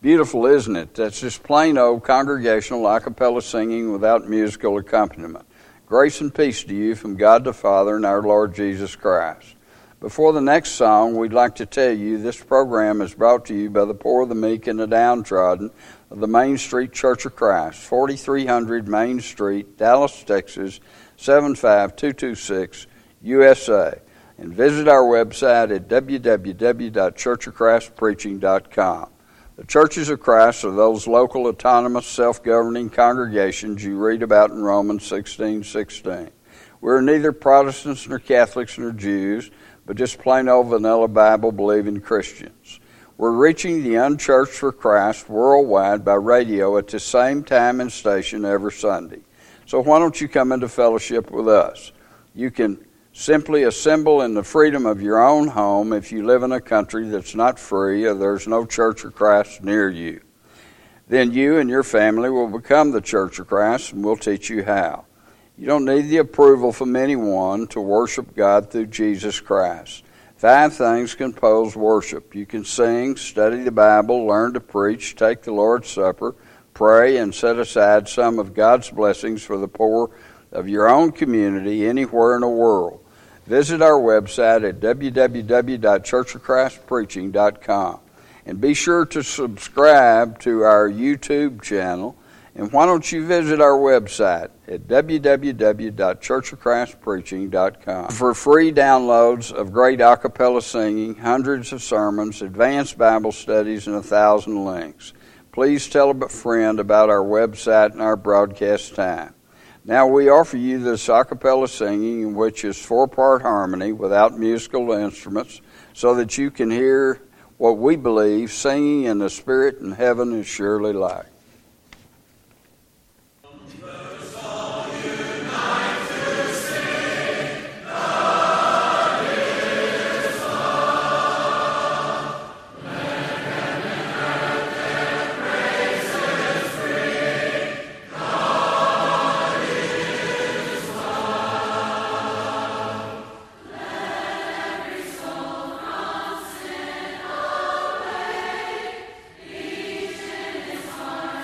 Beautiful, isn't it? That's just plain old congregational a cappella singing without musical accompaniment. Grace and peace to you from God the Father and our Lord Jesus Christ. Before the next song, we'd like to tell you this program is brought to you by the poor, the meek, and the downtrodden of the Main Street Church of Christ, 4300 Main Street, Dallas, Texas, 75226, USA. And visit our website at www.churchofchristpreaching.com. The Churches of Christ are those local, autonomous, self-governing congregations you read about in Romans 16:16. We're neither Protestants nor Catholics nor Jews, but just plain old vanilla Bible-believing Christians. We're reaching the unchurched for Christ worldwide by radio at the same time and station every Sunday. So why don't you come into fellowship with us? You can simply assemble in the freedom of your own home if you live in a country that's not free or there's no Church of Christ near you. Then you and your family will become the Church of Christ, and we'll teach you how. You don't need the approval from anyone to worship God through Jesus Christ. 5 things compose worship. You can sing, study the Bible, learn to preach, take the Lord's Supper, pray, and set aside some of God's blessings for the poor of your own community anywhere in the world. Visit our website at www.churchofchristpreaching.com. And be sure to subscribe to our YouTube channel. And why don't you visit our website at www.churchofchristpreaching.com for free downloads of great a cappella singing, hundreds of sermons, advanced Bible studies, and 1,000 links. Please tell a friend about our website and our broadcast time. Now we offer you this a cappella singing, which is 4-part harmony without musical instruments, so that you can hear what we believe singing in the Spirit in heaven is surely like. Each in his heart.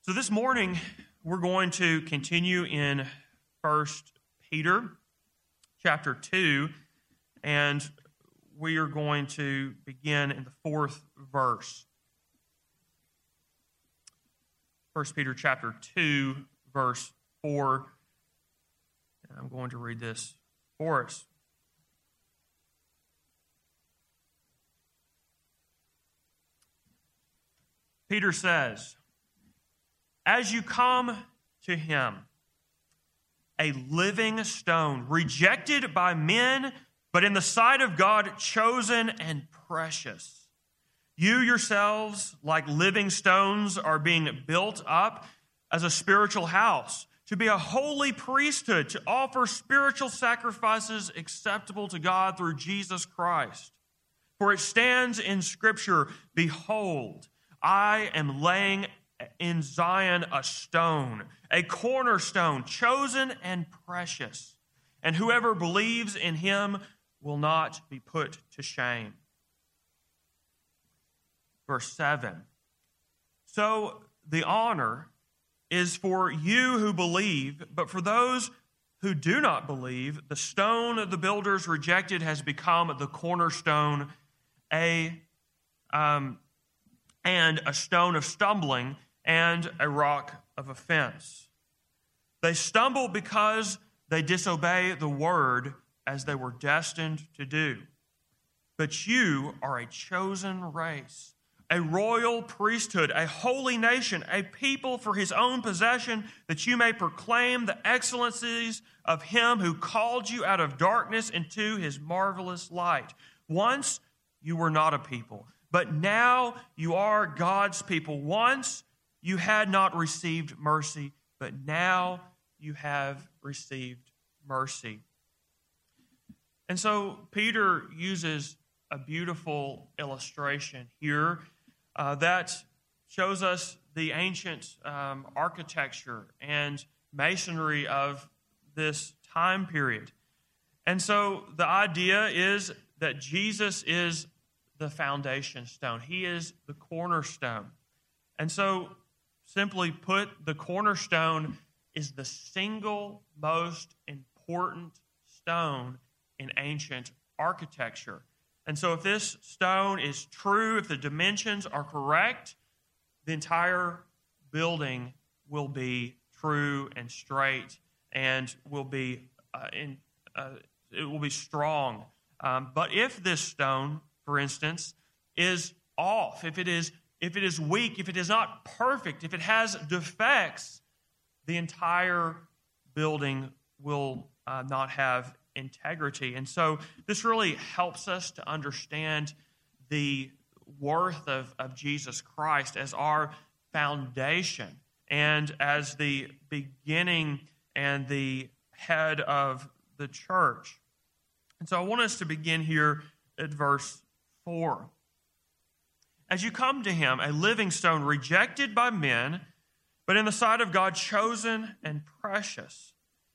So this morning, we're going to continue in 1 Peter chapter 2, and we are going to begin in the 4th verse. 1 Peter chapter 2, verse 4. And I'm going to read this for us. Peter says, "As you come to him, a living stone, rejected by men, but in the sight of God, chosen and precious. You yourselves, like living stones, are being built up as a spiritual house, to be a holy priesthood, to offer spiritual sacrifices acceptable to God through Jesus Christ. For it stands in Scripture, 'Behold, I am laying in Zion a stone, a cornerstone, chosen and precious, and whoever believes in him will not be put to shame.'" Verse 7. "So the honor is for you who believe, but for those who do not believe, the stone the builders rejected has become the cornerstone, and a stone of stumbling, and a rock of offense. They stumble because they disobey the word as they were destined to do. But you are a chosen race, a royal priesthood, a holy nation, a people for his own possession, that you may proclaim the excellencies of him who called you out of darkness into his marvelous light. Once you were not a people, but now you are God's people. Once you had not received mercy, but now you have received mercy." And so Peter uses a beautiful illustration here that shows us the ancient architecture and masonry of this time period. And so the idea is that Jesus is the foundation stone. He is the cornerstone. And so, simply put, the cornerstone is the single most important stone in ancient architecture. And so if this stone is true, if the dimensions are correct, the entire building will be true and straight and will be it will be strong. But if this stone, for instance, is off, if it is weak, if it is not perfect, if it has defects, the entire building will not have integrity. And so this really helps us to understand the worth of Jesus Christ as our foundation and as the beginning and the head of the church. And so I want us to begin here at verse 4. "As you come to him, a living stone, rejected by men, but in the sight of God, chosen and precious."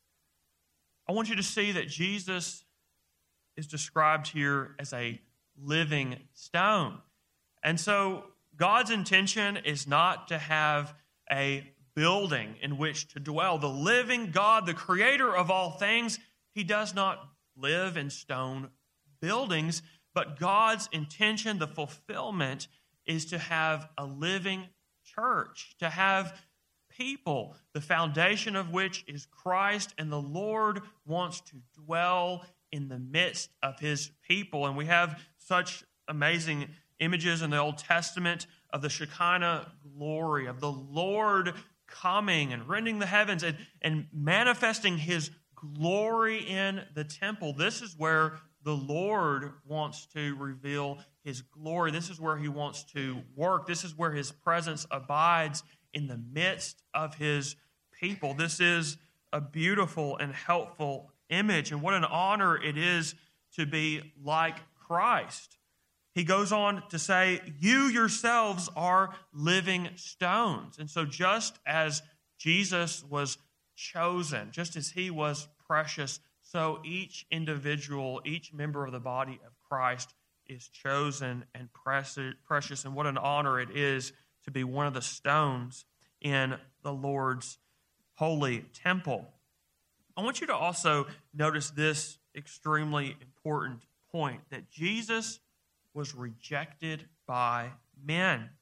I want you to see that Jesus is described here as a living stone. And so God's intention is not to have a building in which to dwell. The living God, the creator of all things, he does not live in stone buildings, but God's intention, the fulfillment, is to have a living church, to have people, the foundation of which is Christ, and the Lord wants to dwell in the midst of his people. And we have such amazing images in the Old Testament of the Shekinah glory, of the Lord coming and rending the heavens and manifesting his glory in the temple. This is where the Lord wants to reveal his glory. This is where he wants to work. This is where his presence abides in the midst of his people. This is a beautiful and helpful image, and what an honor it is to be like Christ. He goes on to say, "You yourselves are living stones." And so just as Jesus was chosen, just as he was precious, so each individual, each member of the body of Christ is chosen and precious. And what an honor it is to be one of the stones in the Lord's holy temple. I want you to also notice this extremely important point, that Jesus was rejected by men.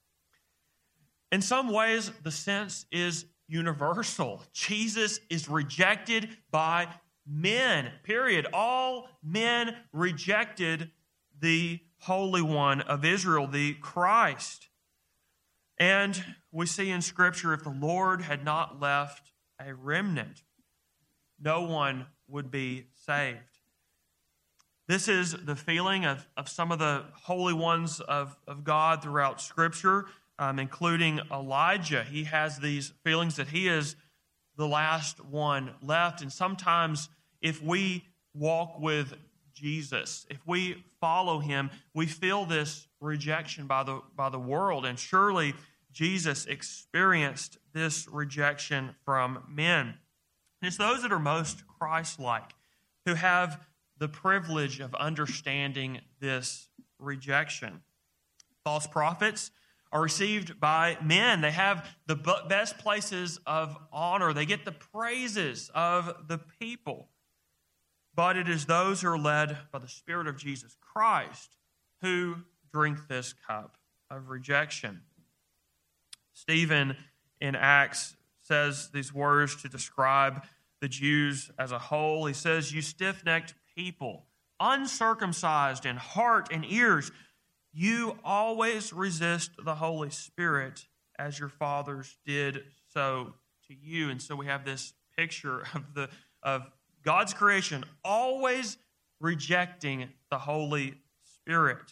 In some ways, the sense is universal. Jesus is rejected by men, period. All men rejected the Holy One of Israel, the Christ. And we see in Scripture, if the Lord had not left a remnant, no one would be saved. This is the feeling of some of the holy ones of God throughout Scripture, including Elijah. He has these feelings that he is the last one left. And sometimes if we walk with Jesus, if we follow him, we feel this rejection by the world. And surely Jesus experienced this rejection from men. And it's those that are most Christ-like who have the privilege of understanding this rejection. False prophets are received by men. They have the best places of honor. They get the praises of the people. But it is those who are led by the Spirit of Jesus Christ who drink this cup of rejection. Stephen in Acts says these words to describe the Jews as a whole. He says, "You stiff-necked people, uncircumcised in heart and ears, you always resist the Holy Spirit as your fathers did so to you." And so we have this picture of God's creation always rejecting the Holy Spirit.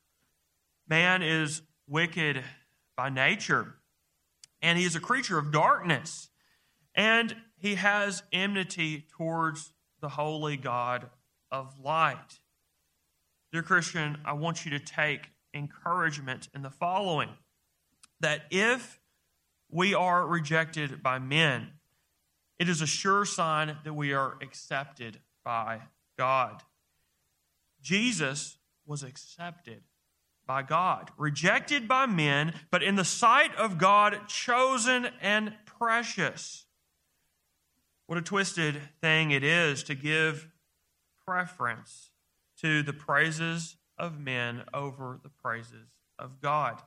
Man is wicked by nature, and he is a creature of darkness, and he has enmity towards the holy God of light. Dear Christian, I want you to take encouragement in the following, that if we are rejected by men, it is a sure sign that we are accepted by God. Jesus was accepted by God, rejected by men, but in the sight of God, chosen and precious. What a twisted thing it is to give preference to the praises of men over the praises of God.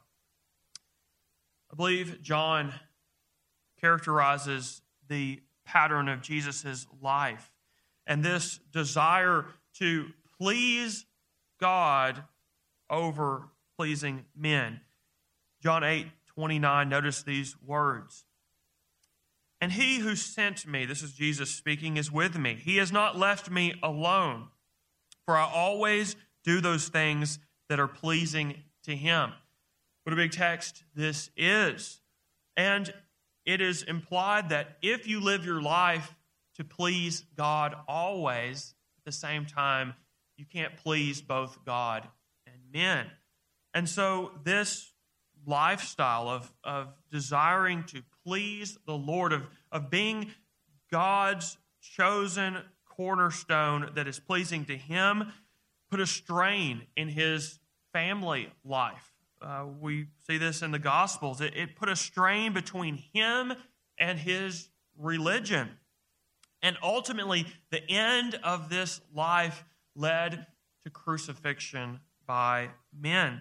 I believe John characterizes the pattern of Jesus' life and this desire to please God over pleasing men. John 8:29, notice these words. "And he who sent me," this is Jesus speaking, "is with me. He has not left me alone, for I always do those things that are pleasing to him." What a big text this is. And it is implied that if you live your life to please God always, at the same time, you can't please both God and men. And so this lifestyle of desiring to please the Lord, of being God's chosen cornerstone that is pleasing to him, put a strain in his family life. We see this in the Gospels. It put a strain between him and his religion. And ultimately, the end of this life led to crucifixion by men.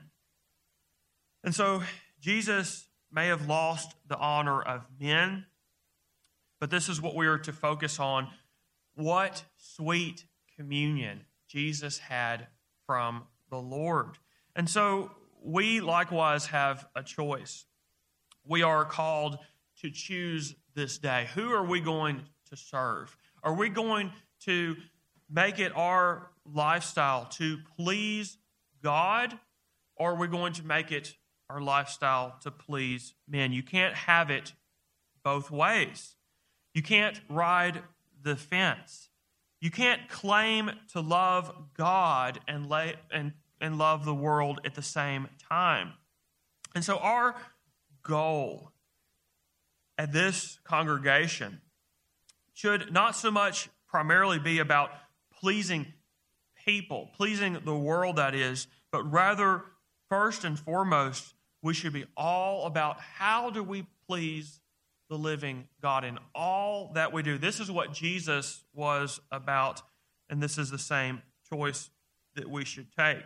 And so Jesus may have lost the honor of men, but this is what we are to focus on. What sweet communion Jesus had from the Lord. And so we likewise have a choice. We are called to choose this day. Who are we going to serve? Are we going to make it our lifestyle to please God, or are we going to make it our lifestyle to please men? You can't have it both ways. You can't ride the fence. You can't claim to love God and love the world at the same time. And so our goal at this congregation should not so much primarily be about pleasing people, pleasing the world, that is, but rather, first and foremost, we should be all about how do we please the living God in all that we do. This is what Jesus was about, and this is the same choice that we should take.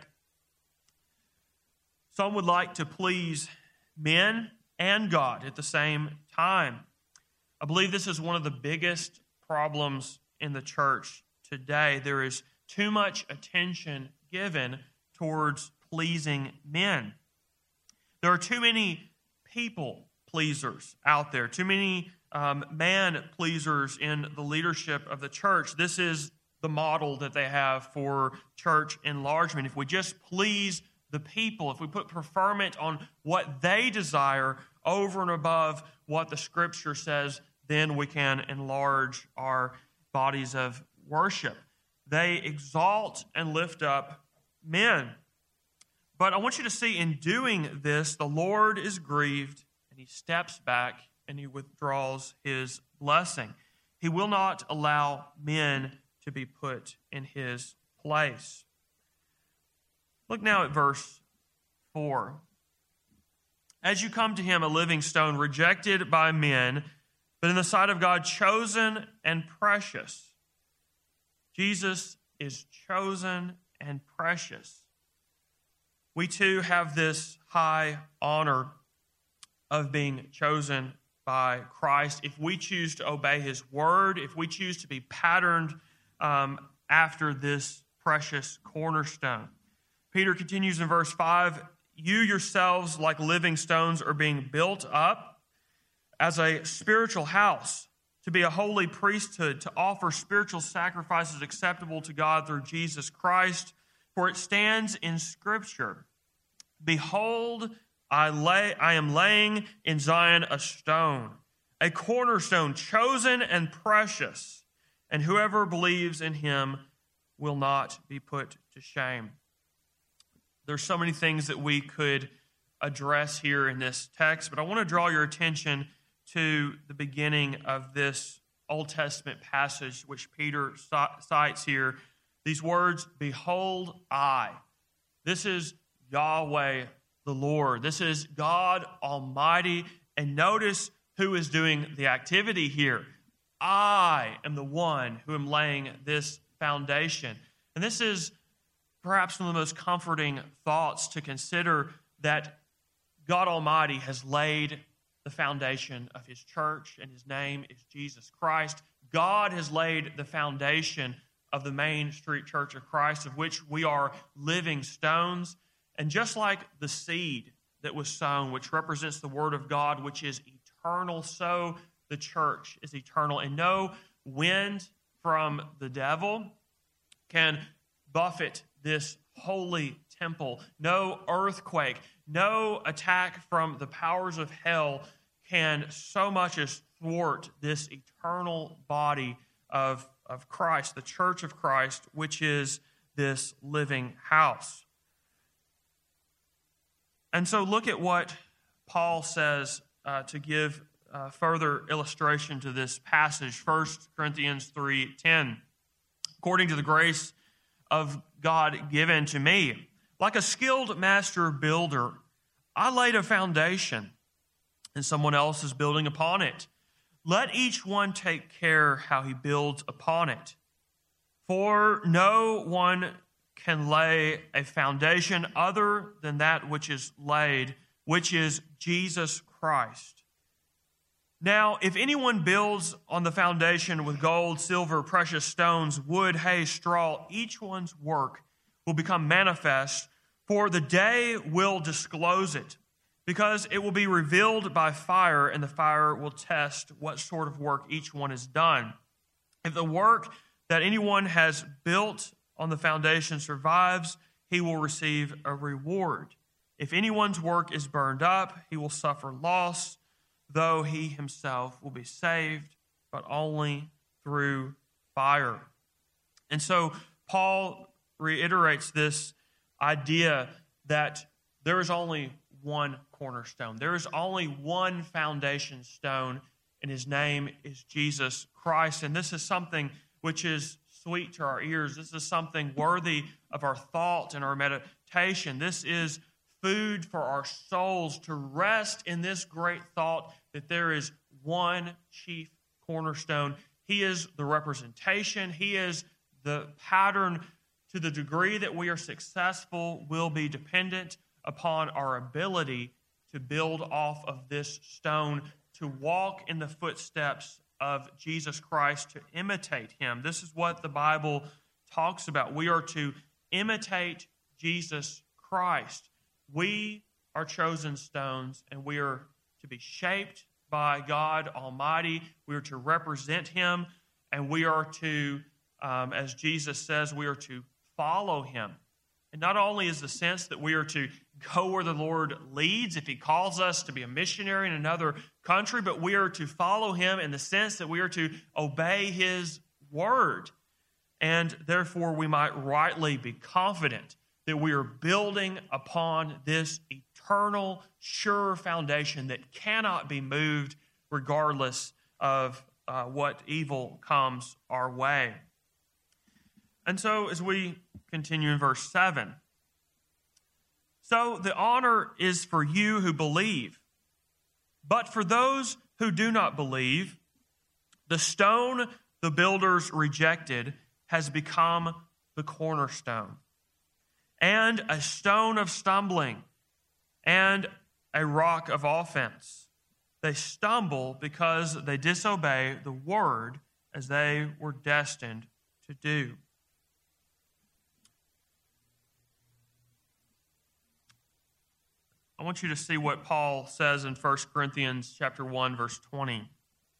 Some would like to please men and God at the same time. I believe this is one of the biggest problems in the church today. There is too much attention given towards pleasing men. There are too many people pleasers out there, too many man pleasers in the leadership of the church. This is the model that they have for church enlargement. If we just please the people, if we put preferment on what they desire over and above what the Scripture says, then we can enlarge our bodies of worship. They exalt and lift up men. But I want you to see, in doing this, the Lord is grieved, and He steps back and He withdraws His blessing. He will not allow men to be put in His place. Look now at verse 4. As you come to Him, a living stone, rejected by men, but in the sight of God, chosen and precious. Jesus is chosen and precious. We too have this high honor of being chosen by Christ. If we choose to obey His word, if we choose to be patterned after this precious cornerstone. Peter continues in verse 5, you yourselves, like living stones, are being built up as a spiritual house, to be a holy priesthood, to offer spiritual sacrifices acceptable to God through Jesus Christ. For it stands in Scripture, behold, I am laying in Zion a stone, a cornerstone, chosen and precious, and whoever believes in Him will not be put to shame. There's so many things that we could address here in this text, but I want to draw your attention to the beginning of this Old Testament passage, which Peter cites here. These words, behold, I. This is Yahweh the Lord. This is God Almighty. And notice who is doing the activity here. I am the one who am laying this foundation. And this is perhaps one of the most comforting thoughts to consider, that God Almighty has laid the foundation of His church, and His name is Jesus Christ. God has laid the foundation of the Main Street Church of Christ, of which we are living stones. And just like the seed that was sown, which represents the Word of God, which is eternal, so the church is eternal. And no wind from the devil can buffet this holy temple. No earthquake, no attack from the powers of hell can so much as thwart this eternal body of Christ, the church of Christ, which is this living house. And so look at what Paul says to give further illustration to this passage. 1 Corinthians 3:10. According to the grace of God given to me, like a skilled master builder, I laid a foundation, and someone else is building upon it. Let each one take care how he builds upon it. For no one can lay a foundation other than that which is laid, which is Jesus Christ. Now, if anyone builds on the foundation with gold, silver, precious stones, wood, hay, straw, each one's work will become manifest, for the day will disclose it, because it will be revealed by fire, and the fire will test what sort of work each one has done. If the work that anyone has built on the foundation survives, he will receive a reward. If anyone's work is burned up, he will suffer loss, though he himself will be saved, but only through fire. And so Paul reiterates this idea that there is only one cornerstone. There is only one foundation stone, and his name is Jesus Christ. And this is something which is sweet to our ears. This is something worthy of our thought and our meditation. This is food for our souls, to rest in this great thought that there is one chief cornerstone. He is the representation. He is the pattern. To the degree that we are successful will be dependent upon our ability to build off of this stone, to walk in the footsteps of Jesus Christ, to imitate him. This is what the Bible talks about. We are to imitate Jesus Christ. We are chosen stones, and we are to be shaped by God Almighty. We are to represent him, and we are to, as Jesus says, we are to follow him. And not only is the sense that we are to go where the Lord leads if he calls us to be a missionary in another country, but we are to follow him in the sense that we are to obey his word. And therefore we might rightly be confident that we are building upon this eternal, sure foundation that cannot be moved regardless of what evil comes our way. And so as we continue in verse 7, so the honor is for you who believe, but for those who do not believe, the stone the builders rejected has become the cornerstone, and a stone of stumbling, and a rock of offense. They stumble because they disobey the word as they were destined to do. I want you to see what Paul says in 1 Corinthians chapter 1, verse 20.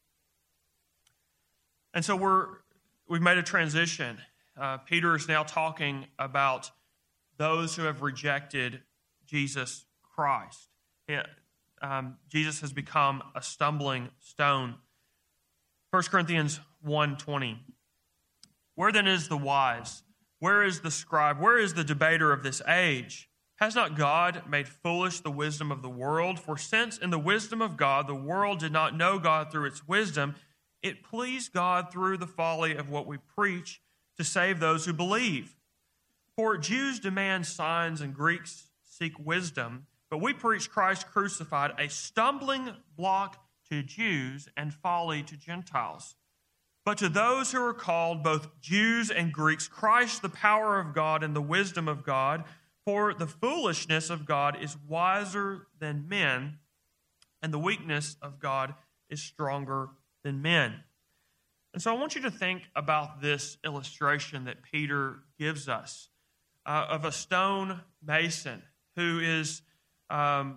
And so we've made a transition. Peter is now talking about those who have rejected Jesus Christ. Jesus has become a stumbling stone. 1 Corinthians 1:20. Where then is the wise? Where is the scribe? Where is the debater of this age? Has not God made foolish the wisdom of the world? For since in the wisdom of God the world did not know God through its wisdom, it pleased God through the folly of what we preach to save those who believe. For Jews demand signs and Greeks seek wisdom, but we preach Christ crucified, a stumbling block to Jews and folly to Gentiles. But to those who are called, both Jews and Greeks, Christ the power of God and the wisdom of God. For the foolishness of God is wiser than men, and the weakness of God is stronger than men. And so I want you to think about this illustration that Peter gives us of a stone mason who is by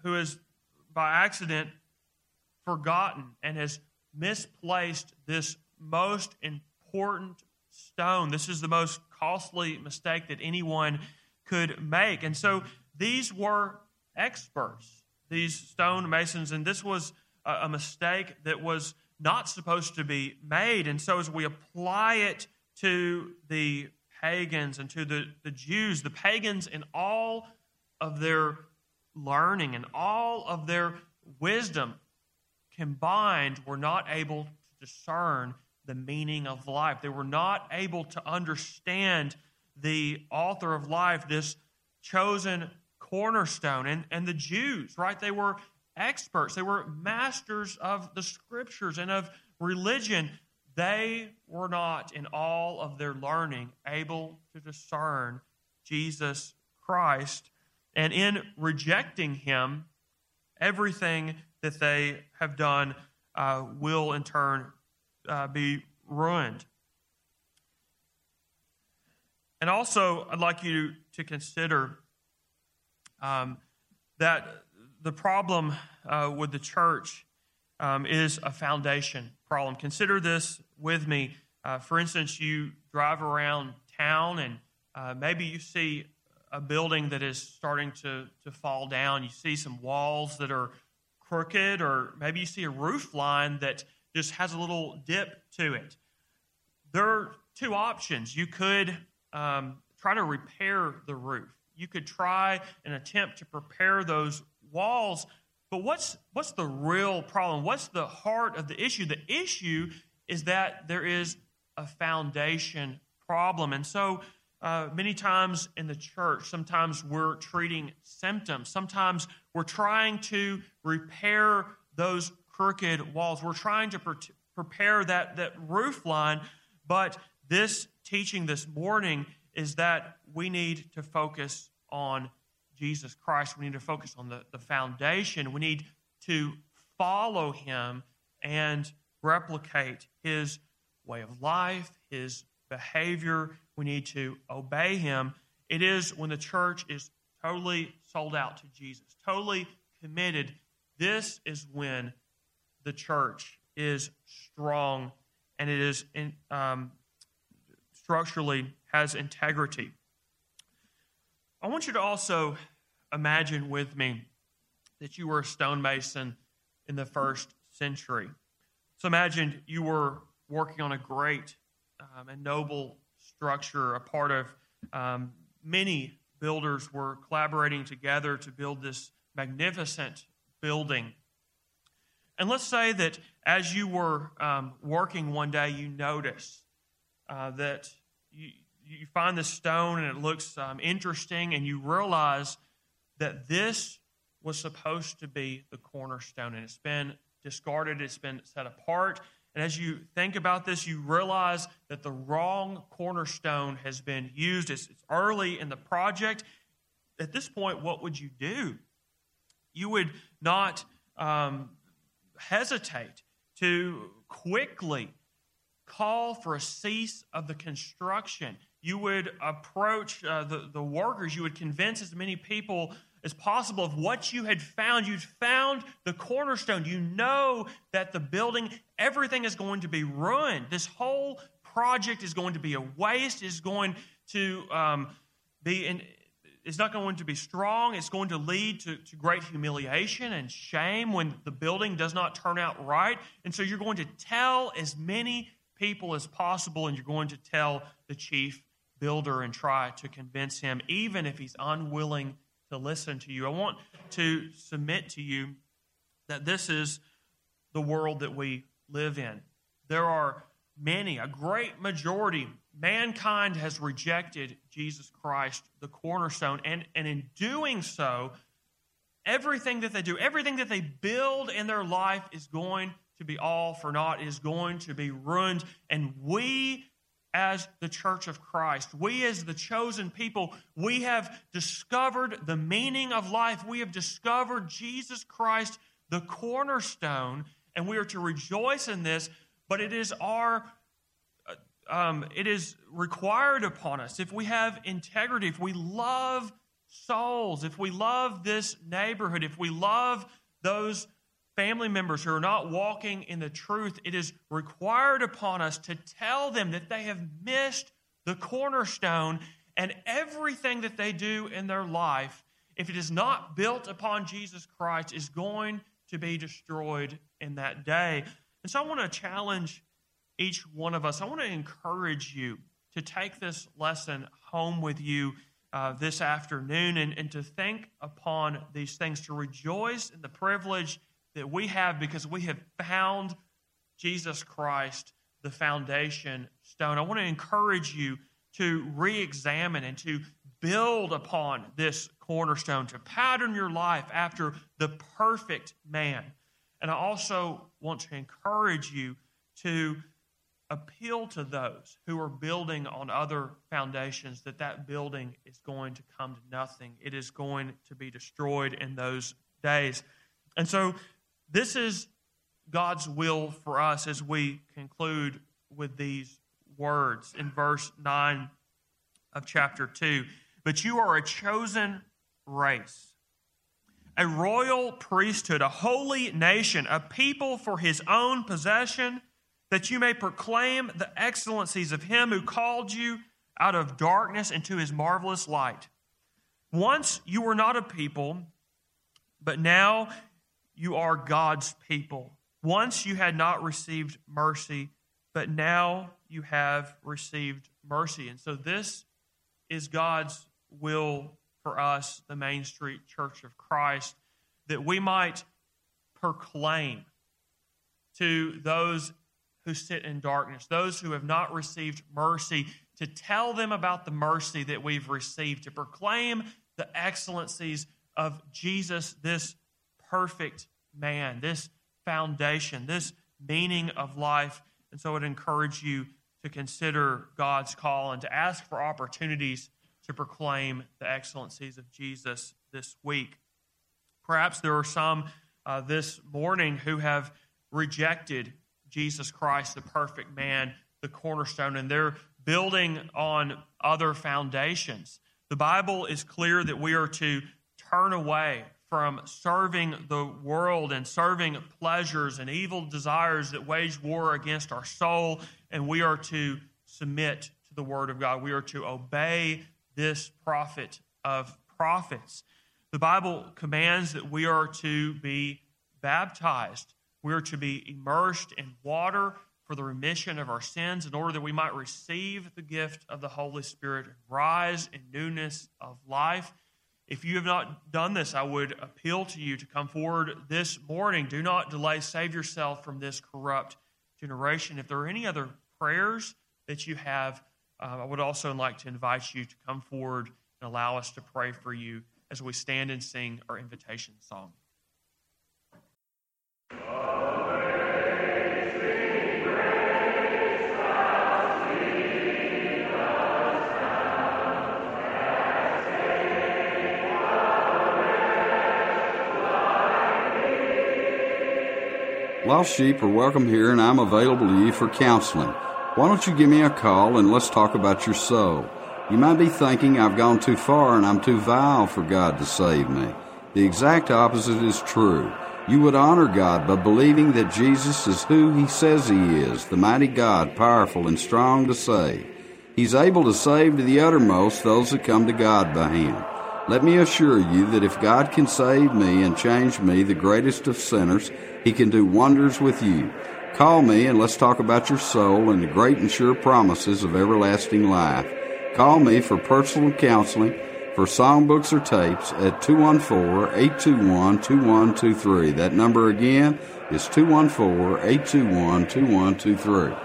accident forgotten and has misplaced this most important stone. This is the most costly mistake that anyone could make. And so these were experts, these stone masons, and this was a mistake that was not supposed to be made. And so as we apply it to the pagans and to the Jews, the pagans in all of their learning and all of their wisdom combined were not able to discern the meaning of life. They were not able to understand the author of life, this chosen cornerstone. And the Jews, right? They were experts. They were masters of the scriptures and of religion. They were not, in all of their learning, able to discern Jesus Christ. And in rejecting him, everything that they have done will in turn be ruined. And also, I'd like you to consider that the problem with the church is a foundation problem. Consider this with me. For instance, you drive around town and maybe you see a building that is starting to fall down. You see some walls that are crooked, or maybe you see a roof line that just has a little dip to it. There are two options. You could try to repair the roof. You could try and attempt to repair those walls. But what's the real problem? What's the heart of the issue? The issue is that there is a foundation problem. And so many times in the church, sometimes we're treating symptoms. Sometimes we're trying to repair those crooked walls. We're trying to prepare that roof line, but this teaching this morning is that we need to focus on Jesus Christ. We need to focus on the foundation. We need to follow him and replicate his way of life, his behavior. We need to obey him. It is when the church is totally sold out to Jesus, totally committed. This is when the church is strong and it is structurally has integrity. I want you to also imagine with me that you were a stonemason in the first century. So imagine you were working on a great and noble structure. A part of many builders were collaborating together to build this magnificent building. And let's say that as you were working one day, you notice that you find this stone and it looks interesting, and you realize that this was supposed to be the cornerstone, and it's been discarded, it's been set apart. And as you think about this, you realize that the wrong cornerstone has been used. It's early in the project. At this point, what would you do? You would not hesitate to quickly call for a cease of the construction. You would approach the workers. You would convince as many people as possible of what you had found. You'd found the cornerstone. You know that the building, everything is going to be ruined. This whole project is going to be a waste. It's going to it's not going to be strong. It's going to lead to great humiliation and shame when the building does not turn out right. And so you're going to tell as many people as possible, and you're going to tell the chief builder and try to convince him, even if he's unwilling to listen to you. I want to submit to you that this is the world that we live in. There are many, a great majority, mankind has rejected Jesus Christ, the cornerstone, and in doing so, everything that they do, everything that they build in their life is going to be all for naught, is going to be ruined. And we, as the church of Christ, we as the chosen people, we have discovered the meaning of life. We have discovered Jesus Christ, the cornerstone, and we are to rejoice in this. But it is it is required upon us, if we have integrity, if we love souls, if we love this neighborhood, if we love those family members who are not walking in the truth, it is required upon us to tell them that they have missed the cornerstone, and everything that they do in their life, if it is not built upon Jesus Christ, is going to be destroyed in that day. And so I want to challenge each one of us. I want to encourage you to take this lesson home with you this afternoon and to think upon these things, to rejoice in the privilege that we have because we have found Jesus Christ, the foundation stone. I want to encourage you to re-examine and to build upon this cornerstone, to pattern your life after the perfect man. And I also want to encourage you to appeal to those who are building on other foundations that building is going to come to nothing. It is going to be destroyed in those days. And so this is God's will for us as we conclude with these words in verse 9 of chapter 2. But you are a chosen race, a royal priesthood, a holy nation, a people for his own possession, that you may proclaim the excellencies of him who called you out of darkness into his marvelous light. Once you were not a people, but now you are God's people. Once you had not received mercy, but now you have received mercy. And so this is God's will for us, the Main Street Church of Christ, that we might proclaim to those who sit in darkness, those who have not received mercy, to tell them about the mercy that we've received, to proclaim the excellencies of Jesus, this perfect man, this foundation, this meaning of life. And so I would encourage you to consider God's call and to ask for opportunities to proclaim the excellencies of Jesus this week. Perhaps there are some this morning who have rejected Jesus Christ, the perfect man, the cornerstone, and they're building on other foundations. The Bible is clear that we are to turn away from serving the world and serving pleasures and evil desires that wage war against our soul, and we are to submit to the Word of God. We are to obey this prophet of prophets. The Bible commands that we are to be baptized. We are to be immersed in water for the remission of our sins in order that we might receive the gift of the Holy Spirit and rise in newness of life. If you have not done this, I would appeal to you to come forward this morning. Do not delay. Save yourself from this corrupt generation. If there are any other prayers that you have, I would also like to invite you to come forward and allow us to pray for you as we stand and sing our invitation song. Lost sheep are welcome here, and I'm available to you for counseling. Why don't you give me a call and let's talk about your soul? You might be thinking I've gone too far and I'm too vile for God to save me. The exact opposite is true. You would honor God by believing that Jesus is who He says He is, the mighty God, powerful and strong to save. He's able to save to the uttermost those that come to God by Him. Let me assure you that if God can save me and change me, the greatest of sinners, He can do wonders with you. Call me and let's talk about your soul and the great and sure promises of everlasting life. Call me for personal counseling, for songbooks or tapes at 214-821-2123. That number again is 214-821-2123.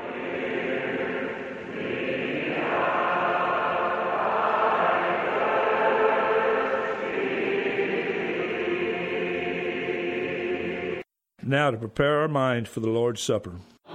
Now to prepare our minds for the Lord's Supper.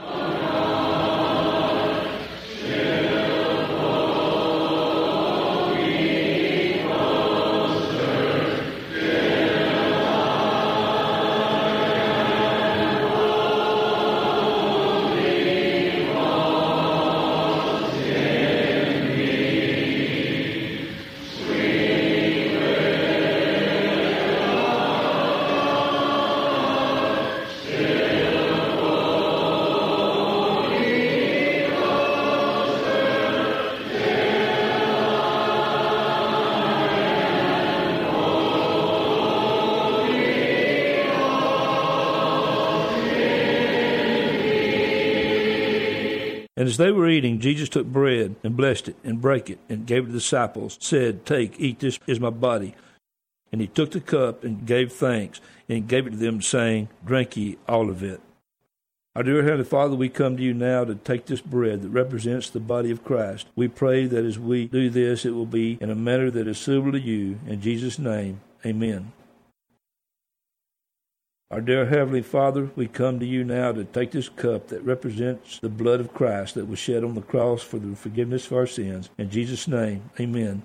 And as they were eating, Jesus took bread and blessed it and brake it and gave it to the disciples, said, "Take, eat, this is my body." And He took the cup and gave thanks and gave it to them, saying, "Drink ye all of it." Our dear Heavenly Father, we come to you now to take this bread that represents the body of Christ. We pray that as we do this, it will be in a manner that is suitable to you. In Jesus' name, amen. Our dear Heavenly Father, we come to you now to take this cup that represents the blood of Christ that was shed on the cross for the forgiveness of our sins. In Jesus' name, amen.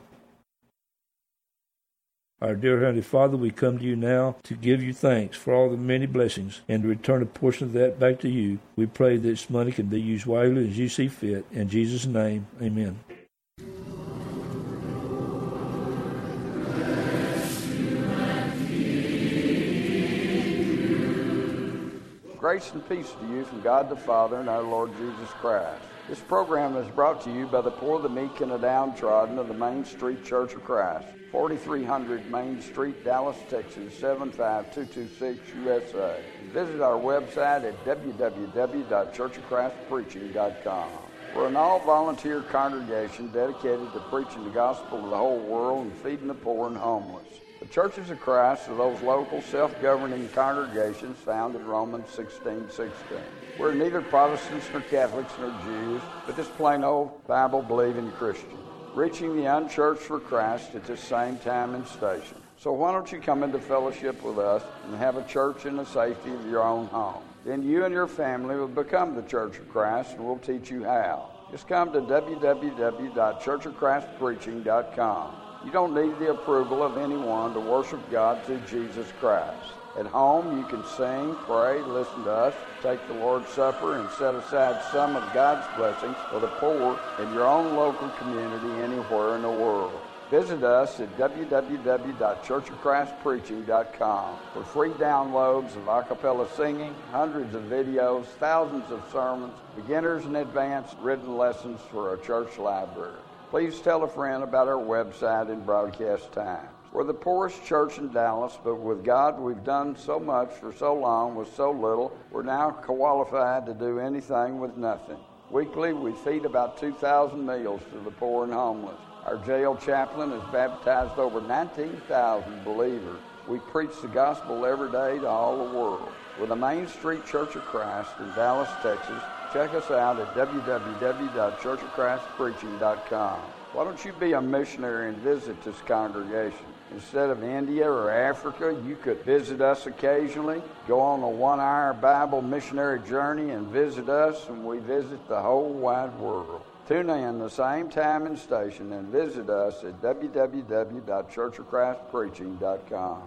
Our dear Heavenly Father, we come to you now to give you thanks for all the many blessings and to return a portion of that back to you. We pray that this money can be used wisely as you see fit. In Jesus' name, amen. Grace and peace to you from God the Father and our Lord Jesus Christ. This program is brought to you by the poor, the meek, and the downtrodden of the Main Street Church of Christ, 4300 Main Street, Dallas, Texas, 75226 USA. Visit our website at www.churchofchristpreaching.com. We're an all-volunteer congregation dedicated to preaching the gospel to the whole world and feeding the poor and homeless. The Churches of Christ are those local, self-governing congregations found in Romans 16:16. We're neither Protestants nor Catholics nor Jews, but just plain old Bible-believing Christians, reaching the unchurched for Christ at this same time and station. So why don't you come into fellowship with us and have a church in the safety of your own home? Then you and your family will become the Church of Christ, and we'll teach you how. Just come to www.churchofchristpreaching.com. You don't need the approval of anyone to worship God through Jesus Christ. At home, you can sing, pray, listen to us, take the Lord's Supper, and set aside some of God's blessings for the poor in your own local community anywhere in the world. Visit us at www.churchofchristpreaching.com for free downloads of a cappella singing, hundreds of videos, thousands of sermons, beginners and advanced written lessons for a church library. Please tell a friend about our website and broadcast times. We're the poorest church in Dallas, but with God we've done so much for so long with so little, we're now qualified to do anything with nothing. Weekly, we feed about 2,000 meals to the poor and homeless. Our jail chaplain has baptized over 19,000 believers. We preach the gospel every day to all the world. We're the Main Street Church of Christ in Dallas, Texas. Check us out at www.churchofchristpreaching.com. Why don't you be a missionary and visit this congregation? Instead of India or Africa, you could visit us occasionally, go on a 1-hour Bible missionary journey and visit us, and we visit the whole wide world. Tune in the same time and station and visit us at www.churchofchristpreaching.com.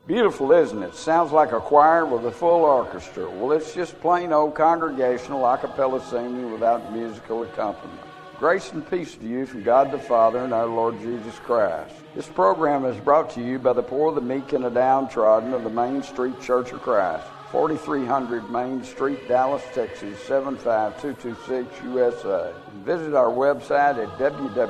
Beautiful, isn't it? Sounds like a choir with a full orchestra. Well, it's just plain old congregational a cappella singing without musical accompaniment. Grace and peace to you from God the Father and our Lord Jesus Christ. This program is brought to you by the poor, the meek, and the downtrodden of the Main Street Church of Christ, 4300 Main Street, Dallas, Texas, 75226 USA. And visit our website at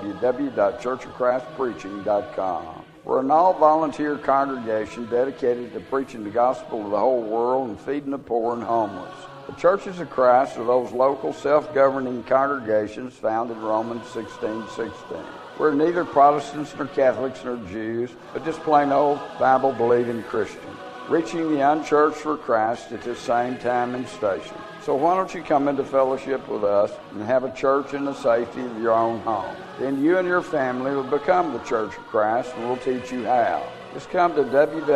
www.churchofchristpreaching.com. We're an all-volunteer congregation dedicated to preaching the gospel to the whole world and feeding the poor and homeless. The Churches of Christ are those local self-governing congregations found in Romans 16:16. We're neither Protestants nor Catholics nor Jews, but just plain old Bible-believing Christians, reaching the unchurched for Christ at the same time and station. So why don't you come into fellowship with us and have a church in the safety of your own home? Then you and your family will become the Church of Christ, and we'll teach you how. Just come to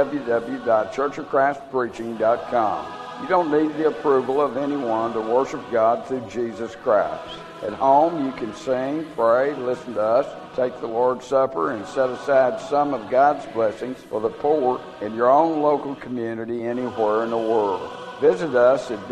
www.churchofchristpreaching.com. You don't need the approval of anyone to worship God through Jesus Christ. At home, you can sing, pray, listen to us, take the Lord's Supper, and set aside some of God's blessings for the poor in your own local community anywhere in the world. Visit us at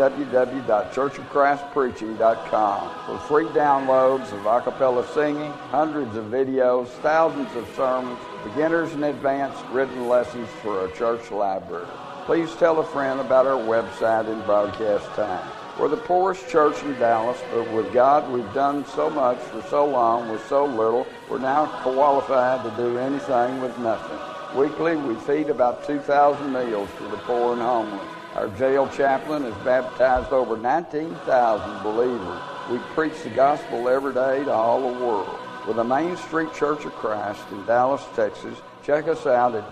www.churchofchristpreaching.com for free downloads of a cappella singing, hundreds of videos, thousands of sermons, beginners and advanced written lessons for a church library. Please tell a friend about our website and broadcast time. We're the poorest church in Dallas, but with God we've done so much for so long with so little, we're now qualified to do anything with nothing. Weekly, we feed about 2,000 meals to the poor and homeless. Our jail chaplain has baptized over 19,000 believers. We preach the gospel every day to all the world. We're the Main Street Church of Christ in Dallas, Texas. Check us out at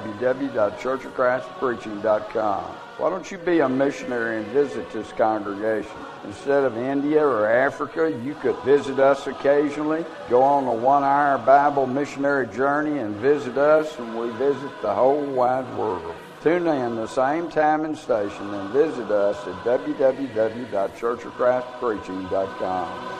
www.churchofchristpreaching.com. Why don't you be a missionary and visit this congregation? Instead of India or Africa, you could visit us occasionally, go on a 1-hour Bible missionary journey and visit us, and we visit the whole wide world. Tune in the same time and station and visit us at www.churchofchristpreaching.com.